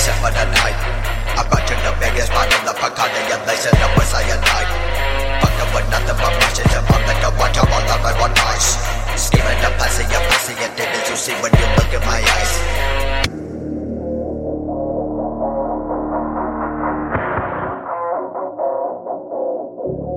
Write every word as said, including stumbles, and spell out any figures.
set for the night. I got to the biggest part of the Pakada, and they said I was cyanide. Fuck up with nothing but rushes and I'm like a watch up all of my one eyes. Scheming the passing, you're passing your demons you see when you look in my eyes. Thank you.